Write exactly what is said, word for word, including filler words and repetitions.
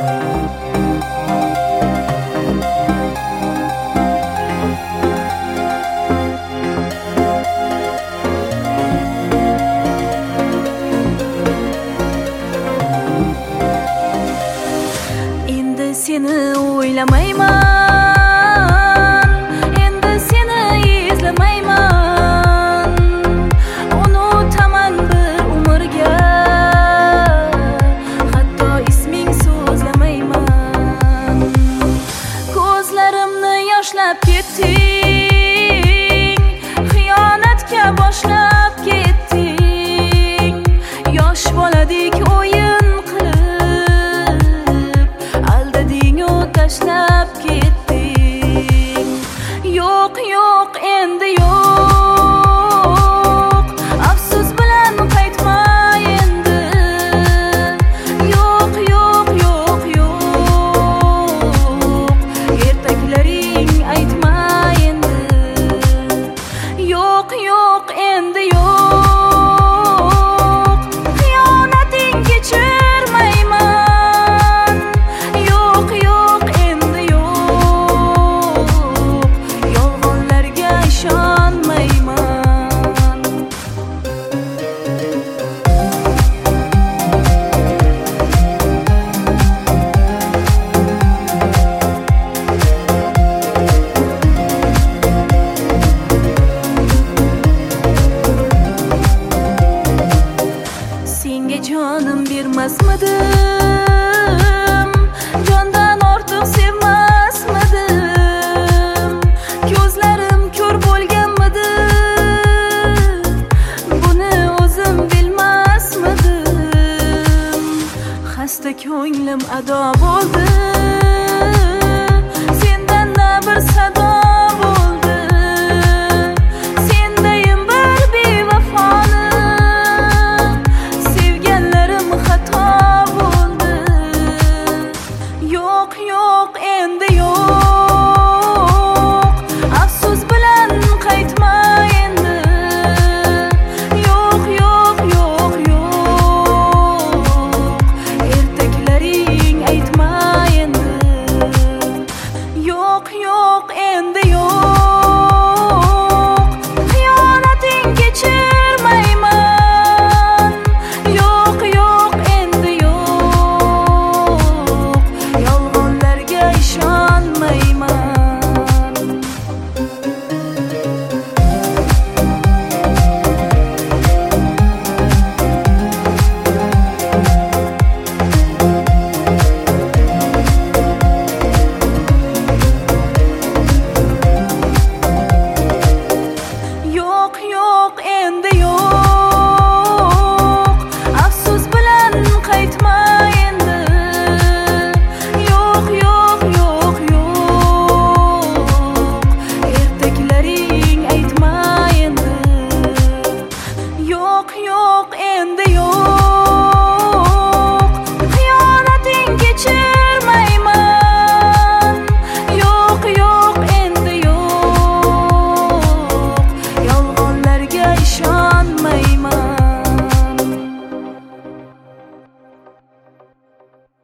Seni o'ylamayman, endi seni izlamayman. Unutaman bir umrga, hatto isming so'zlamayman. Ko'zlarimni yoshlab ketding, xiyonatga boshlab ketding. Yosh boladek o'yin tashlab ketding. Yo'q, yo'q, endi yo'q, afsus bilan qaytma endi. Yo'q, yo'q, yo'q, yo'q, ertaklaring aytma endi. Yo'q, yo'q, endi yo'q, xiyonating kechirmayman. Yo'q, yo'q, jonim bermasmidim, jondan ortiq sevmasmidim. Ko'zlarim ko'r bo'lganmidi, buni o'zim bilmasmidim. Xasta ko'nglim ado bo'ldi, sendan na bir sado